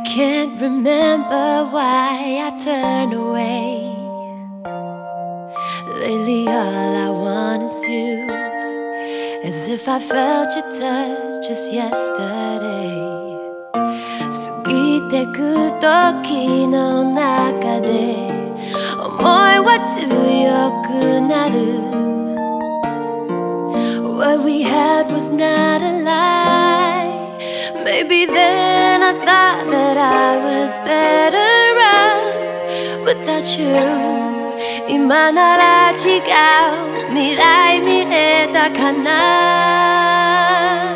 Can't remember why I turned away. Lately all I want is you, as if I felt your touch just yesterday. 過ぎてく時の中で思いは強くなる。 What we had was not a lie. Maybe then I thought that I was better off without you. 今なら違う未来見えたかな。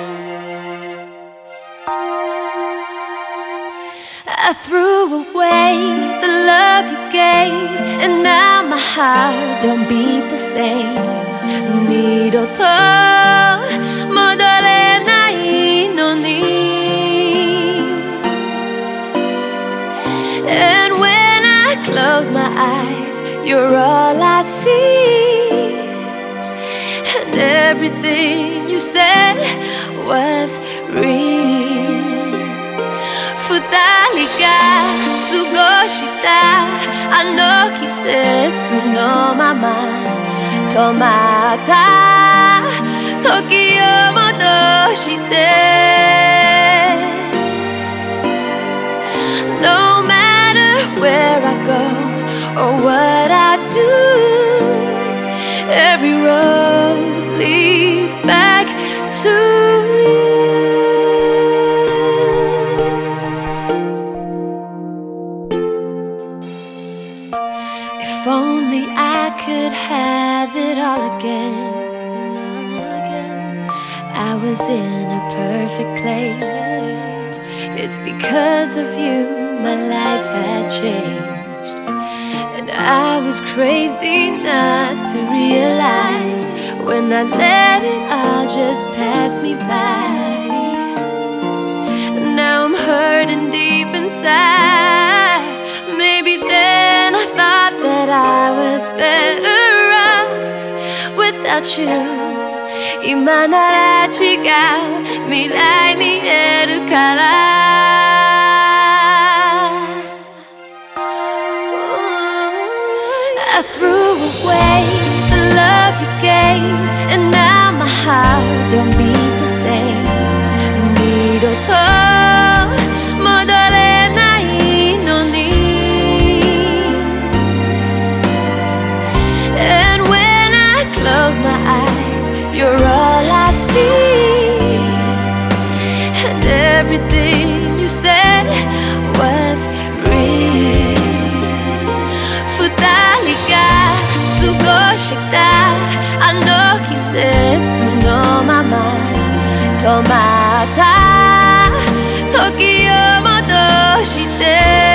I threw away the love you gave, and now my heart don't beat the same. 二度と戻れないのに。 And when I close my eyes, you're all I see. And everything you said was real. 二人が過ごしたあの季節のまま止まった時を戻して No matter where I go or what I do, every road leads back to you. If only I could have it all again. I was in a perfect place. It's because of you my life had changed. And I was crazy not to realize when I let it all just pass me by. And now I'm hurting deep inside. Maybe then I thought that I was better off without you. 今なら違う未来見えるから。 I threw away the love you gave, and now my heart don't beat the same. 二度と戻れないのに。 And when I close my eyes, you're all I see. And everything you said was real. 二人が過ごしたあの季節のまま止まった時を戻して